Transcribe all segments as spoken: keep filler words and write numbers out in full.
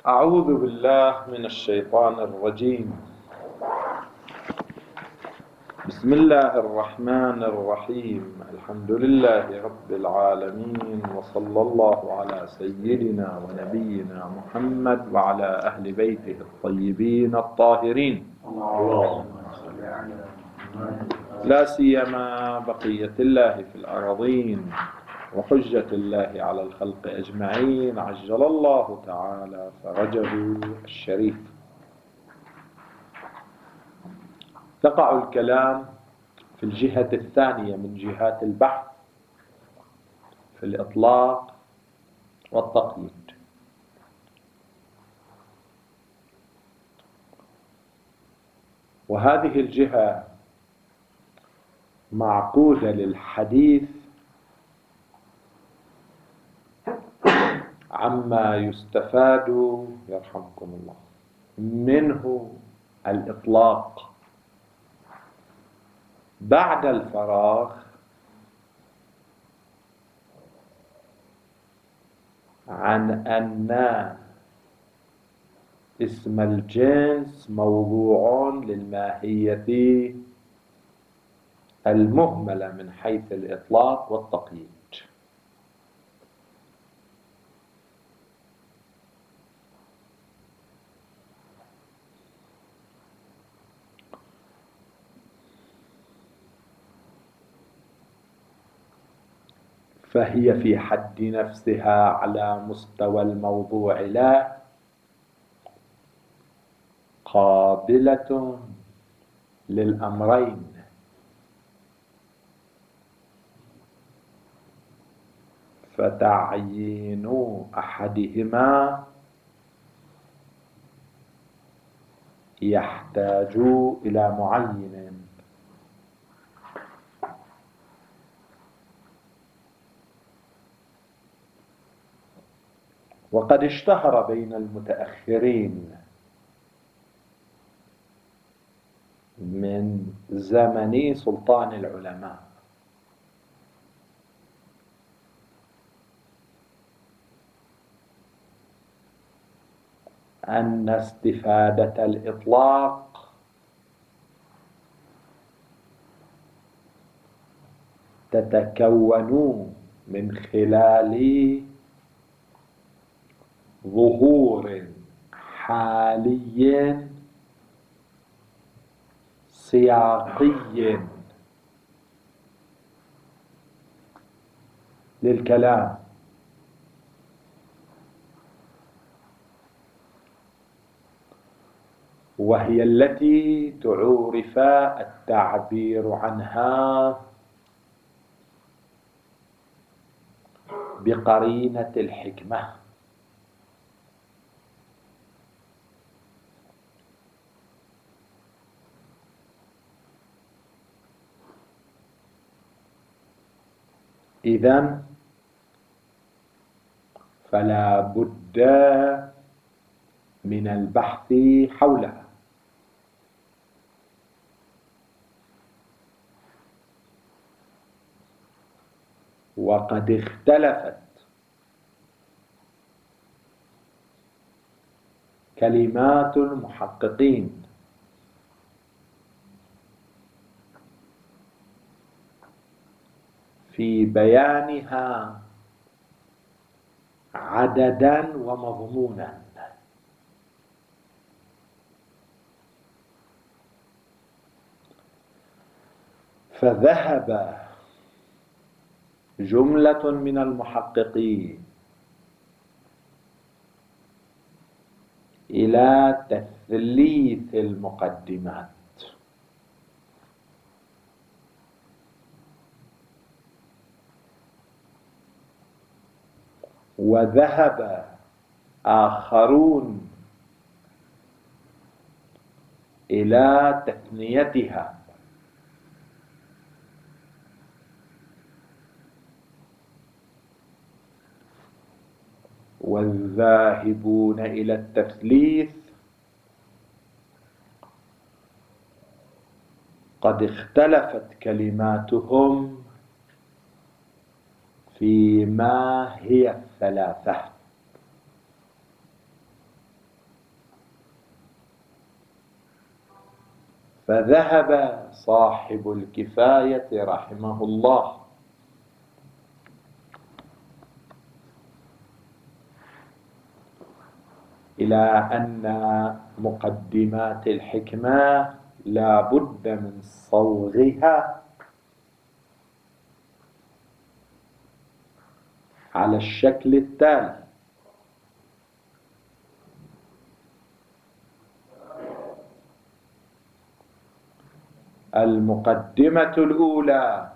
أعوذ بالله من الشيطان الرجيم. بسم الله الرحمن الرحيم. الحمد لله رب العالمين، وصلى الله على سيدنا ونبينا محمد وعلى أهل بيته الطيبين الطاهرين، لا سيما بقية الله في الأراضين وحجة الله على الخلق أجمعين، عجل الله تعالى فرجه الشريف. تقع الكلام في الجهة الثانية من جهات البحث في الإطلاق والتقييد. وهذه الجهة معقودة للحديث عما يستفاد يرحمكم الله منه الإطلاق بعد الفراغ عن أن اسم الجنس موضوع للماهية المهملة من حيث الإطلاق والتقييد. فهي في حد نفسها على مستوى الموضوع لا قابلة للأمرين، فتعيين أحدهما يحتاج إلى معين. وقد اشتهر بين المتأخرين من زمن سلطان العلماء أن استفادة الإطلاق تتكون من خلال ظهور حالي سياقي للكلام، وهي التي تعرف التعبير عنها بقرينة الحكمة. إذن فلا بد من البحث حولها. وقد اختلفت كلمات المحققين في بيانها عددا ومضمونا. فذهب جملة من المحققين إلى تثليث المقدمات، وذهب آخرون إلى تثنيتها، والذاهبون إلى التثليث قد اختلفت كلماتهم في ما هي الثلاثة. فذهب صاحب الكفاية رحمه الله إلى أن مقدمات الحكمة لا بد من صوغها على الشكل التالي: المقدمة الأولى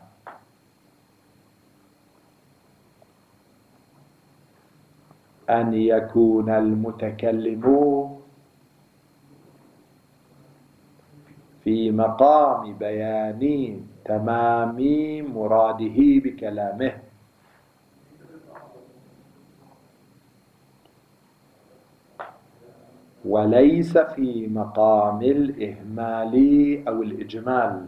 أن يكون المتكلم في مقام بيان تمام مراده بكلامه، وليس في مقام الإهمال أو الإجمال.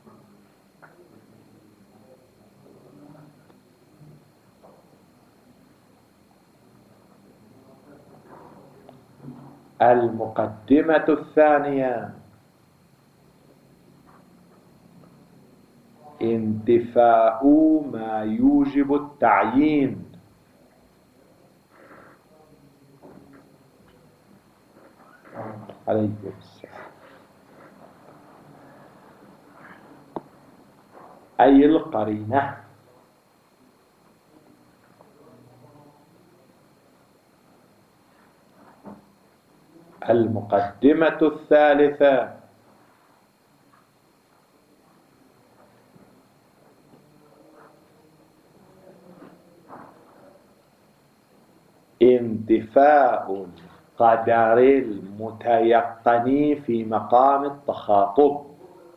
المقدمة الثانية انتفاء ما يوجب التعيين، عليكم السلام، أي القرينة. المقدمة الثالثة انتفاء القدر المتيقن في مقام التخاطب،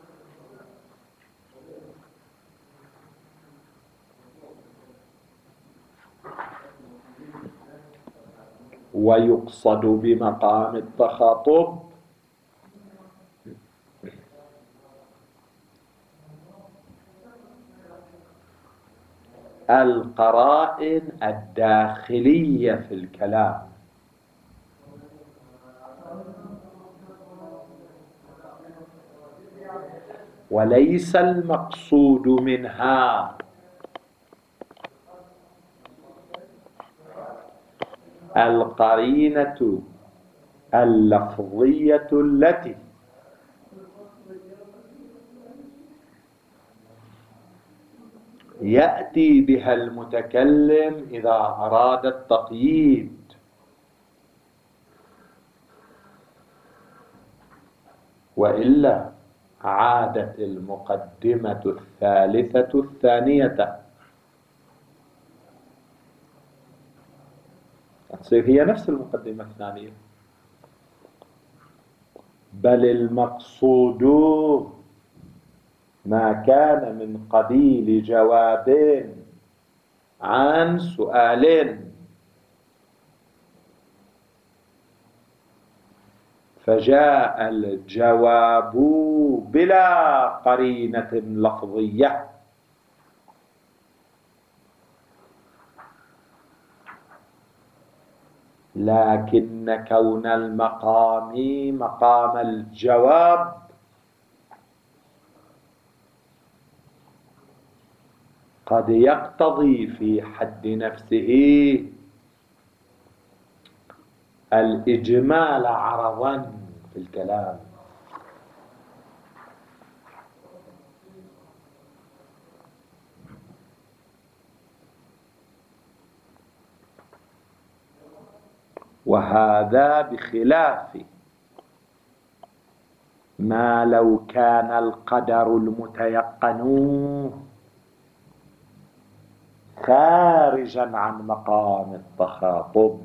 ويقصد بمقام التخاطب القرائن الداخلية في الكلام، وليس المقصود منها القرينة اللفظية التي يأتي بها المتكلم إذا أراد التقييد، وإلا عادت المقدمة الثالثة الثانية تصير هي نفس المقدمة الثانية، بل المقصود ما كان من قبيل جواب عن سؤال، فجاء الجواب بلا قرينة لفظية، لكن كون المقام مقام الجواب قد يقتضي في حد نفسه الإجمال عرضا في الكلام. وهذا بخلاف ما لو كان القدر المتيقن خارجا عن مقام التخاطب،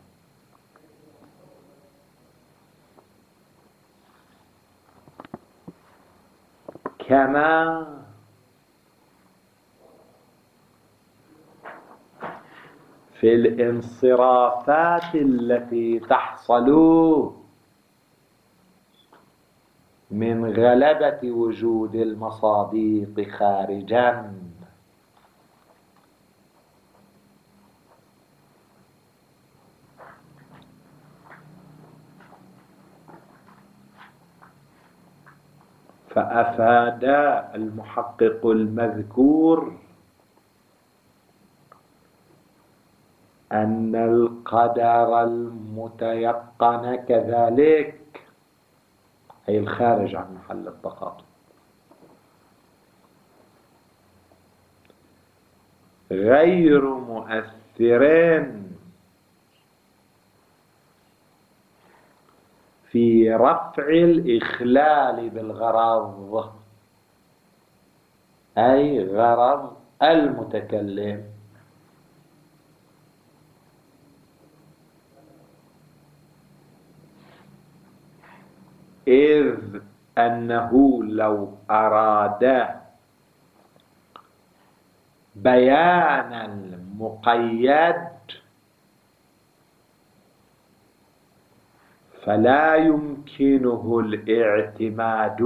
كما في الانصرافات التي تحصل من غلبة وجود المصادق خارجا، فأفاد المحقق المذكور أن القدر المتيقن كذلك، أي الخارج عن محل التخاطب، غير مؤثر في رفع الإخلال بالغرض، أي غرض المتكلم، إذ أنه لو أراد بيان المقيد فلا يمكنه الاعتماد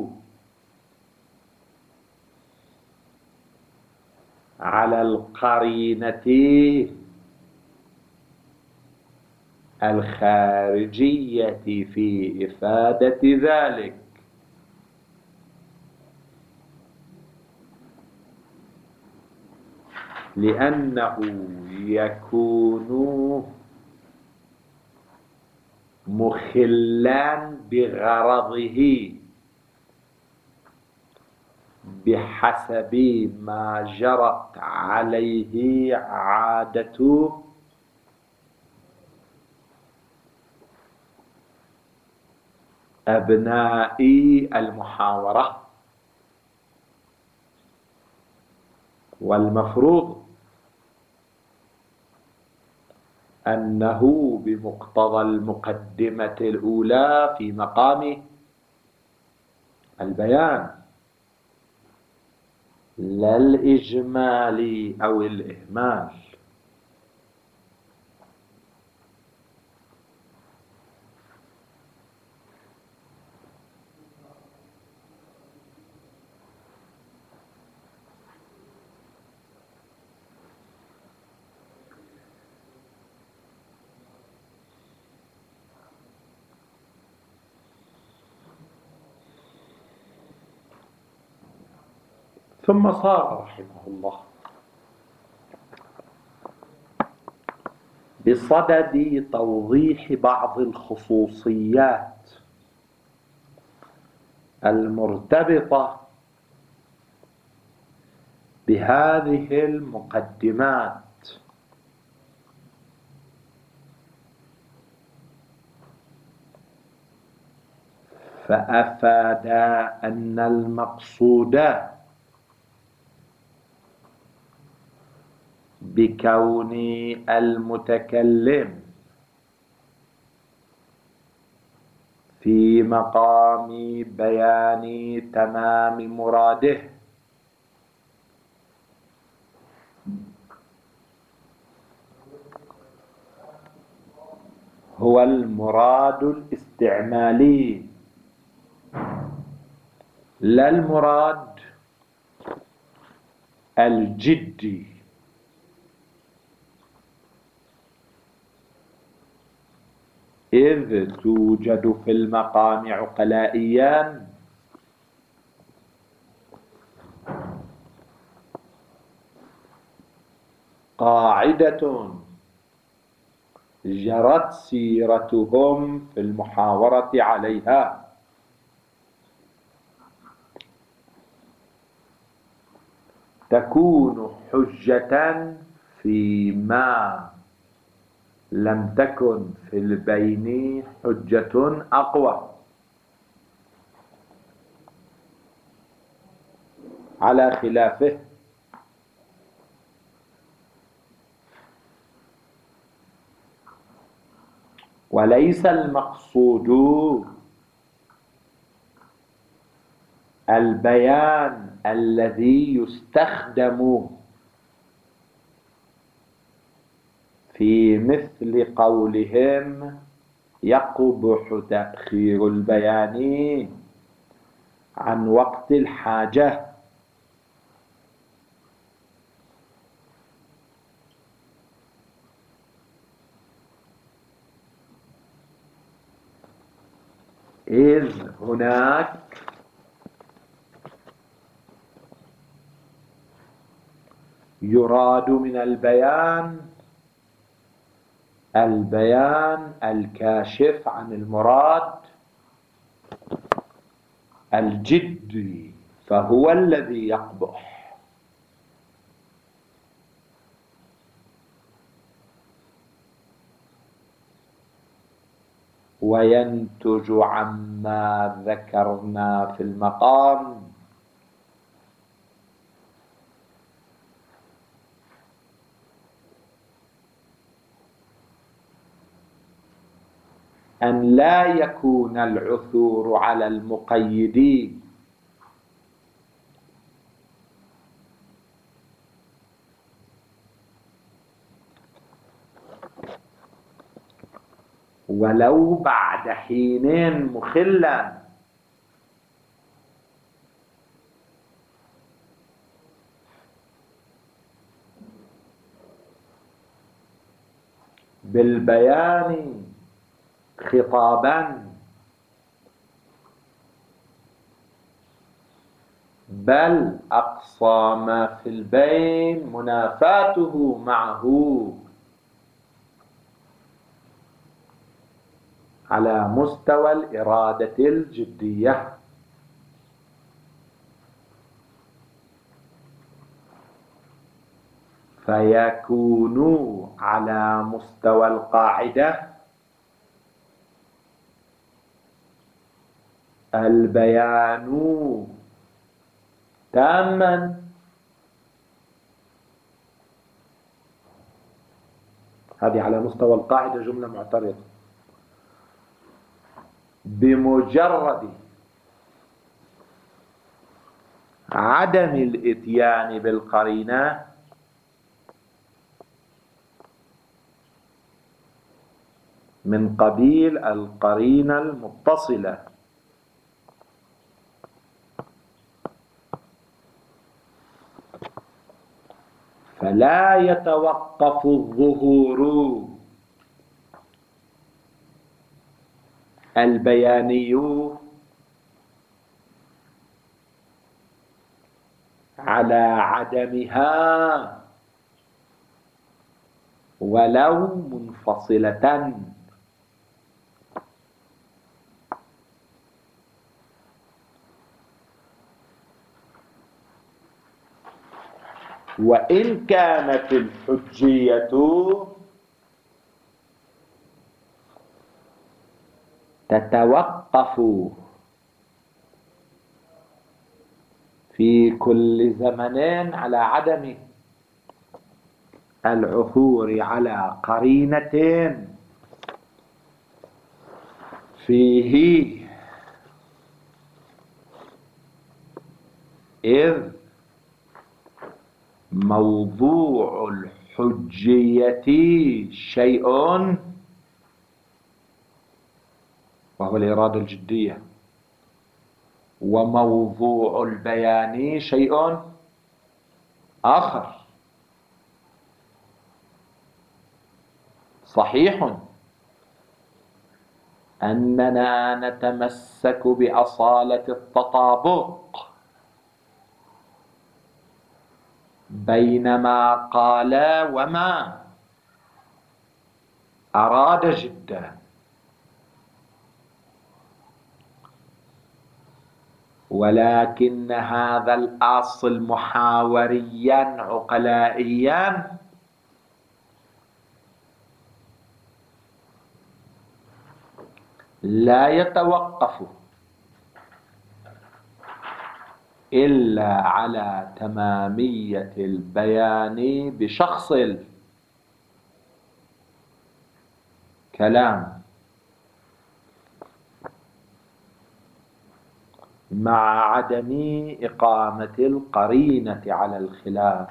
على القرينة الخارجية في إفادة ذلك، لأنه يكون مخلا بغرضه بحسب ما جرت عليه عادة أبناء المحاورة. والمفروض أنه بمقتضى المقدمة الأولى في مقام البيان لا الإجمال أو الإهمال. ثم صار رحمه الله بصدد توضيح بعض الخصوصيات المرتبطة بهذه المقدمات، فأفاد أن المقصود بكون المتكلم في مقام بيان تمام مراده هو المراد الاستعمالي لا المراد الجدي، إذ توجد في المقام عقلائيان قاعدة جرت سيرتهم في المحاورة عليها، تكون حجة فيما لم تكن في البين حجة أقوى، على خلافه وليس المقصود البيان الذي يستخدم في مثل قولهم يقبح تأخير البيان عن وقت الحاجة، إذ هناك يراد من البيان البيان الكاشف عن المراد الجدي، فهو الذي يقبح. وينتج عما ذكرنا في المقام أن لا يكون العثور على المقيدين ولو بعد حين مخلا بالبيان خطابا، بل أقصى ما في البين منافاته معه على مستوى الإرادة الجدية. فيكون على مستوى القاعدة البيان تاما، هذه على مستوى القاعدة جملة معترضة، بمجرد عدم الإتيان بالقرينة من قبيل القرينة المتصلة. فلا يتوقف الظهور البياني على عدمها ولو منفصلة، وإن كانت الحجية تتوقف في كل زمن على عدم العثور على قرينة فيه، إذ موضوع الحجية شيء وهو الإرادة الجدية، وموضوع البيان شيء آخر. صحيح أننا نتمسك بأصالة التطابق بين ما قال وما أراد جدا، ولكن هذا الأصل محاوريا عقلائيا لا يتوقف إلا على تمامية البيان بشخص الكلام مع عدم إقامة القرينة على الخلاف.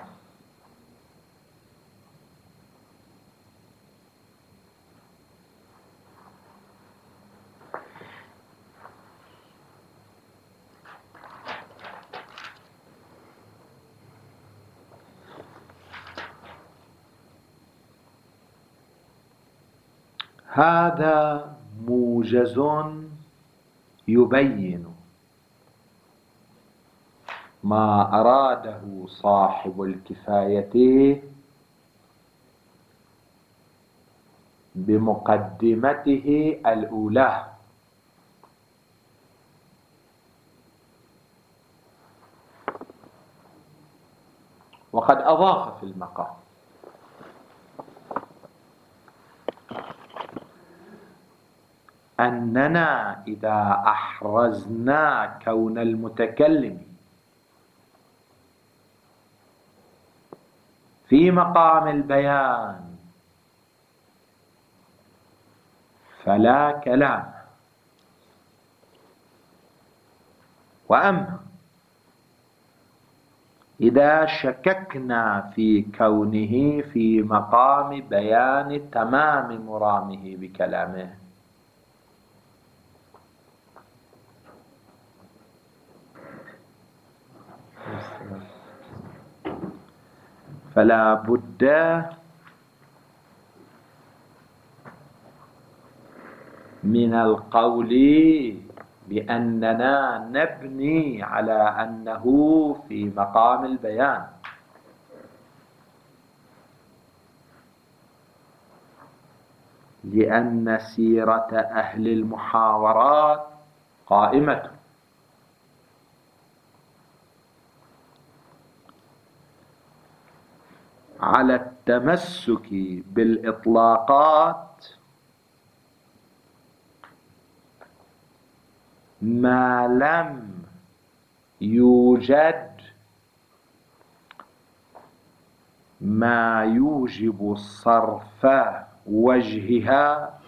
هذا موجز يبين ما أراده صاحب الكفاية بمقدمته الأولى. وقد أضاف في المقام: أننا إذا أحرزنا كون المتكلم في مقام البيان فلا كلام، وأما إذا شككنا في كونه في مقام بيان تمام مرامه بكلامه فلا بد من القول بأننا نبني على أنه في مقام البيان، لأن سيرة أهل المحاورات قائمة على التمسك بالإطلاقات ما لم يوجد ما يوجب صرف وجهها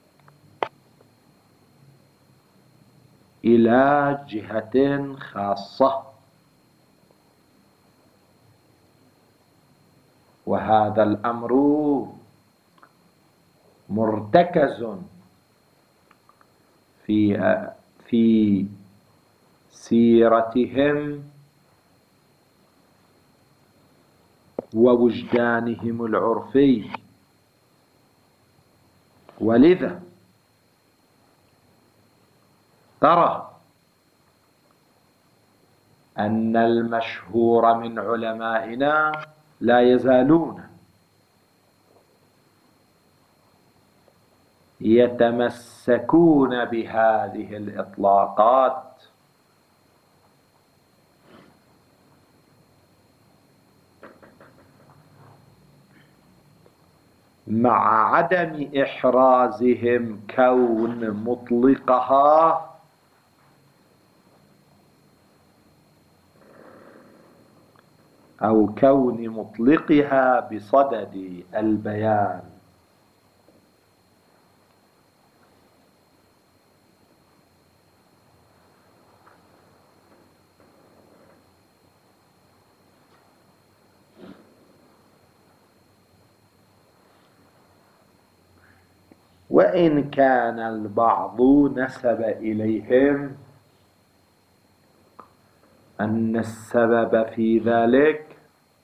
إلى جهة خاصة. وهذا الأمر مرتكز في في سيرتهم ووجدانهم العرفي، ولذا ترى أن المشهور من علمائنا لا يزالون يتمسكون بهذه الإطلاقات مع عدم إحرازهم كون مطلقها أو كون مطلقها بصدد البيان. وإن كان البعض نسب إليهم أن السبب في ذلك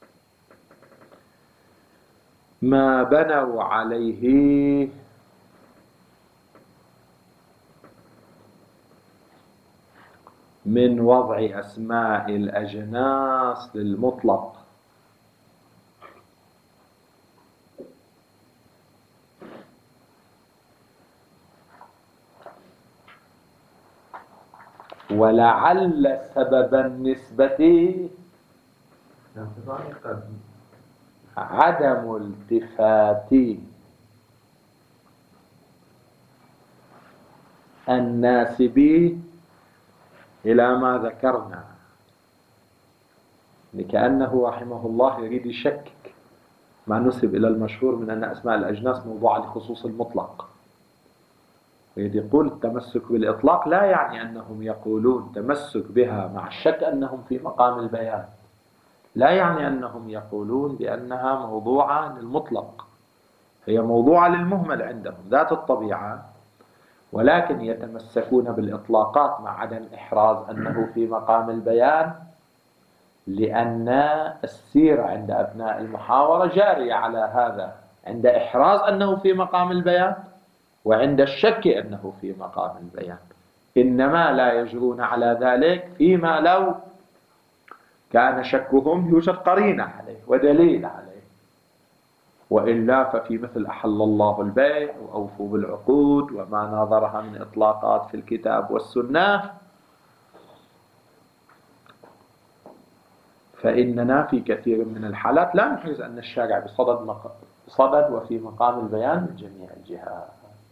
ما بنوا عليه من وضع أسماء الأجناس للمطلق، ولعل سبب النسبة عدم التفات الناسب إلى ما ذكرنا، لكأنه رحمه الله يريد يشكك ما نسب إلى المشهور من أن أسماء الأجناس موضوعة لخصوص المطلق، يريد يقول التمسك بالإطلاق لا يعني أنهم يقولون تمسك بها مع الشك أنهم في مقام البيان، لا يعني أنهم يقولون بأنها موضوعة للمطلق، هي موضوعة للمهمل عندهم ذات الطبيعة، ولكن يتمسكون بالإطلاقات مع عدم إحراز أنه في مقام البيان، لأن السيرة عند أبناء المحاورة جارية على هذا، عند إحراز أنه في مقام البيان وعند الشك أنه في مقام البيان، إنما لا يجرون على ذلك فيما لو كان شكهم يوجد قرينة عليه ودليل عليه، وإلا ففي مثل أحل الله البيع وأوفوا بالعقود وما ناظرها من إطلاقات في الكتاب والسنة، فإننا في كثير من الحالات لا نحيز أن الشارع بصدد, مق... بصدد وفي مقام البيان من جميع الجهات.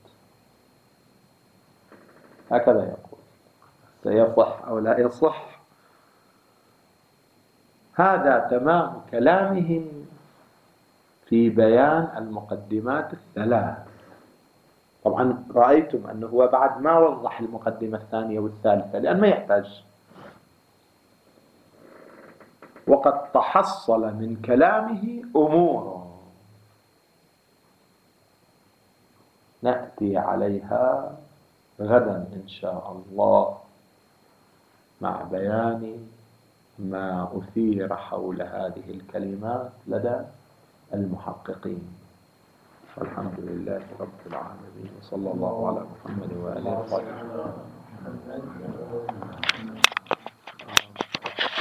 هكذا يقول. سيصح أو لا يصح، هذا تمام كلامهم في بيان المقدمات الثلاث. طبعا رأيتم أنه هو بعد ما وضح المقدمة الثانية والثالثة لأن ما يحتاج، وقد تحصل من كلامه أمور نأتي عليها غدا إن شاء الله مع بيان ما أثير حول هذه الكلمات لدى المحققين. والحمد لله رب العالمين، وصلى الله على محمد وآله وصحبه.